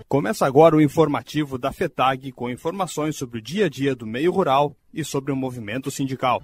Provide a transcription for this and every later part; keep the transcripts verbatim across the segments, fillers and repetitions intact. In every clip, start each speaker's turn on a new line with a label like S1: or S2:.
S1: Começa agora o informativo da FETAG com informações sobre o dia a dia do meio rural e sobre o movimento sindical.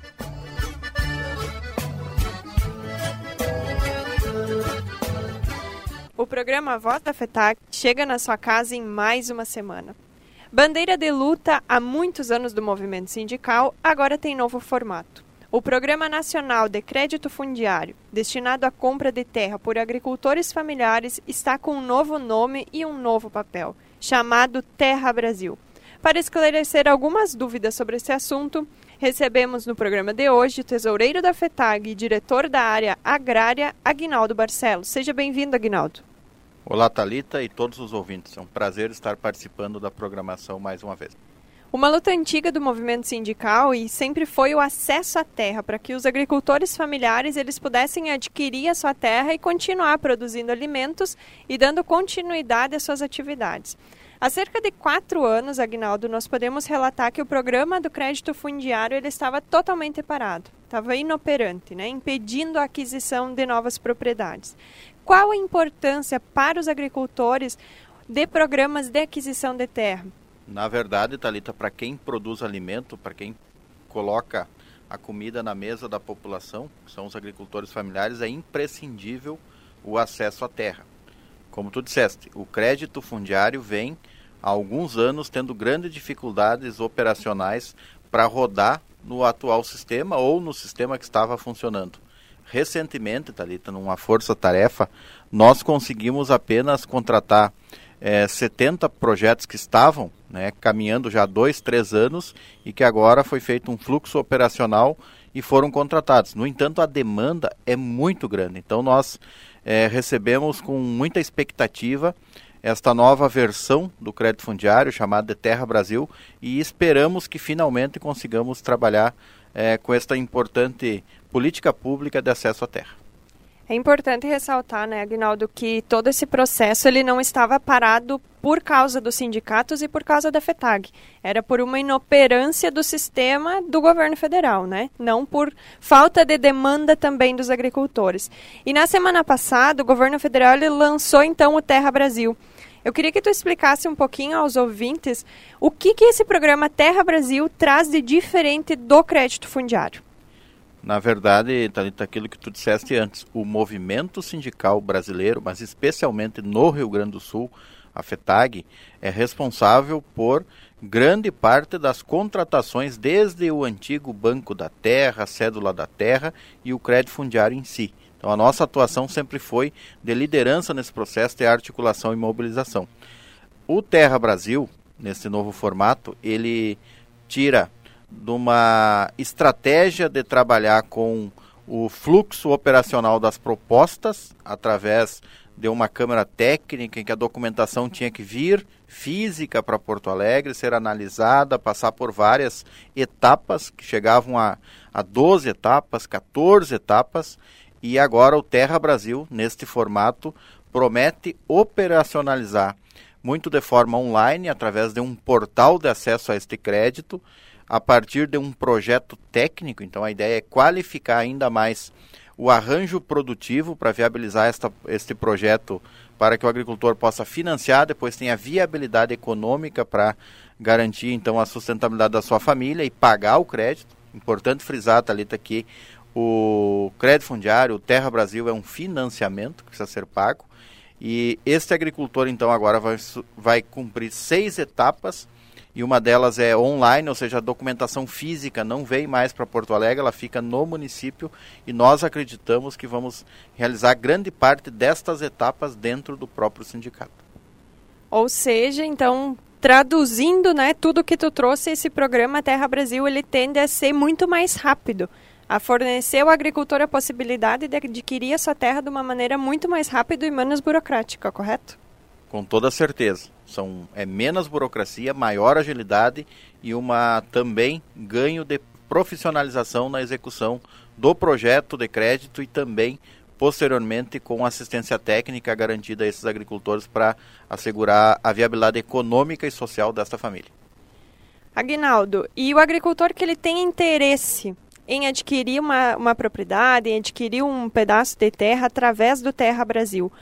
S2: O programa Voz da FETAG chega na sua casa em mais uma semana. Bandeira de luta há muitos anos do movimento sindical, agora tem novo formato. O Programa Nacional de Crédito Fundiário, destinado à compra de terra por agricultores familiares, está com um novo nome e um novo papel, chamado Terra Brasil. Para esclarecer algumas dúvidas sobre esse assunto, recebemos no programa de hoje o tesoureiro da FETAG e diretor da área agrária, Aguinaldo Barcelos. Seja bem-vindo, Aguinaldo.
S3: Olá, Thalita e todos os ouvintes. É um prazer estar participando da programação mais uma vez.
S2: Uma luta antiga do movimento sindical e sempre foi o acesso à terra, para que os agricultores familiares eles pudessem adquirir a sua terra e continuar produzindo alimentos e dando continuidade às suas atividades. Há cerca de quatro anos, Aguinaldo, nós podemos relatar que o programa do crédito fundiário ele estava totalmente parado, estava inoperante, né, impedindo a aquisição de novas propriedades. Qual a importância para os agricultores de programas de aquisição de terra?
S3: Na verdade, Thalita, para quem produz alimento, para quem coloca a comida na mesa da população, que são os agricultores familiares, é imprescindível o acesso à terra. Como tu disseste, o crédito fundiário vem há alguns anos tendo grandes dificuldades operacionais para rodar no atual sistema ou no sistema que estava funcionando. Recentemente, Thalita, numa força-tarefa, nós conseguimos apenas contratar é, setenta projetos que estavam né, caminhando já há dois, três anos e que agora foi feito um fluxo operacional e foram contratados. No entanto, a demanda é muito grande. Então, nós é, recebemos com muita expectativa esta nova versão do crédito fundiário, chamada de Terra Brasil, e esperamos que finalmente consigamos trabalhar é, com esta importante política pública de acesso à terra.
S2: É importante ressaltar, né, Aguinaldo, que todo esse processo ele não estava parado por causa dos sindicatos e por causa da FETAG. Era por uma inoperância do sistema do governo federal, né? Não por falta de demanda também dos agricultores. E na semana passada, o governo federal ele lançou então o Terra Brasil. Eu queria que tu explicasse um pouquinho aos ouvintes o que, que esse programa Terra Brasil traz de diferente do crédito fundiário.
S3: Na verdade, Thalita, aquilo que tu disseste antes, o movimento sindical brasileiro, mas especialmente no Rio Grande do Sul, a FETAG, é responsável por grande parte das contratações desde o antigo Banco da Terra, Cédula da Terra e o crédito fundiário em si. Então a nossa atuação sempre foi de liderança nesse processo de articulação e mobilização. O Terra Brasil, nesse novo formato, ele tira de uma estratégia de trabalhar com o fluxo operacional das propostas através de uma câmara técnica em que a documentação tinha que vir física para Porto Alegre, ser analisada, passar por várias etapas, que chegavam a, a doze etapas, quatorze etapas, e agora o Terra Brasil, neste formato, promete operacionalizar muito de forma online, através de um portal de acesso a este crédito, a partir de um projeto técnico. Então a ideia é qualificar ainda mais o arranjo produtivo para viabilizar esta, este projeto para que o agricultor possa financiar, depois tenha viabilidade econômica para garantir então a sustentabilidade da sua família e pagar o crédito. Importante frisar, Thalita, que o crédito fundiário, o Terra Brasil, é um financiamento que precisa ser pago e este agricultor então agora vai, vai cumprir seis etapas. E uma delas é online, ou seja, a documentação física não vem mais para Porto Alegre, ela fica no município e nós acreditamos que vamos realizar grande parte destas etapas dentro do próprio sindicato.
S2: Ou seja, então, traduzindo, né, tudo que tu trouxe, esse programa Terra Brasil, ele tende a ser muito mais rápido, a fornecer ao agricultor a possibilidade de adquirir a sua terra de uma maneira muito mais rápida e menos burocrática, correto?
S3: Com toda certeza. São, é menos burocracia, maior agilidade e uma também ganho de profissionalização na execução do projeto de crédito e também, posteriormente, com assistência técnica garantida a esses agricultores para assegurar a viabilidade econômica e social desta família.
S2: Aguinaldo, e o agricultor que ele tem interesse em adquirir uma, uma propriedade, em adquirir um pedaço de terra através do Terra Brasil,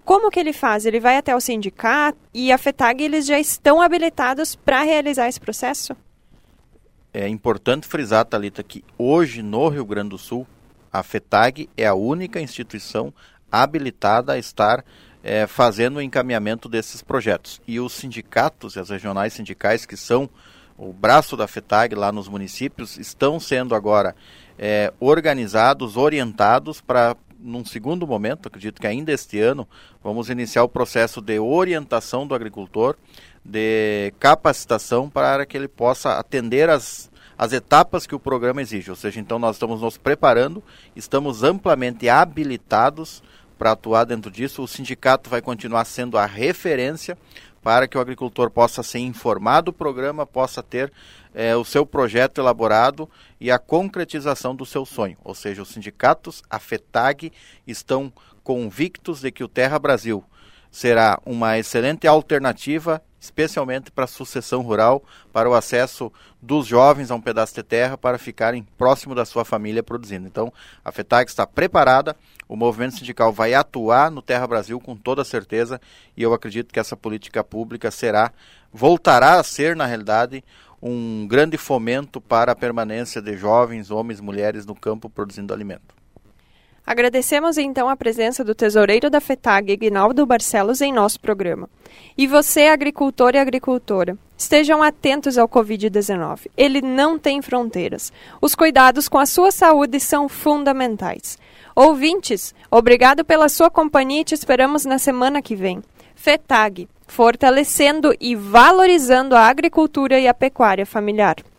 S2: Como que ele faz? Ele vai até o sindicato e a FETAG eles já estão habilitados para realizar esse processo?
S3: É importante frisar, Thalita, que hoje no Rio Grande do Sul, a FETAG é a única instituição habilitada a estar é, fazendo o encaminhamento desses projetos. E os sindicatos e as regionais sindicais, que são o braço da FETAG lá nos municípios, estão sendo agora é, organizados, orientados para, num segundo momento, acredito que ainda este ano, vamos iniciar o processo de orientação do agricultor, de capacitação para que ele possa atender as, as etapas que o programa exige. Ou seja, então nós estamos nos preparando, estamos amplamente habilitados para atuar dentro disso. O sindicato vai continuar sendo a referência para que o agricultor possa ser informado do programa, possa ter eh, o seu projeto elaborado e a concretização do seu sonho. Ou seja, os sindicatos, a FETAG, estão convictos de que o Terra Brasil será uma excelente alternativa, especialmente para a sucessão rural, para o acesso dos jovens a um pedaço de terra para ficarem próximo da sua família produzindo. Então, a FETAG está preparada, o movimento sindical vai atuar no Terra Brasil com toda certeza, e eu acredito que essa política pública será, voltará a ser, na realidade, um grande fomento para a permanência de jovens, homens e mulheres no campo produzindo alimento.
S2: Agradecemos então a presença do tesoureiro da FETAG, Ignaldo Barcelos, em nosso programa. E você, agricultor e agricultora, estejam atentos ao covid dezenove. Ele não tem fronteiras. Os cuidados com a sua saúde são fundamentais. Ouvintes, obrigado pela sua companhia e te esperamos na semana que vem. FETAG, fortalecendo e valorizando a agricultura e a pecuária familiar.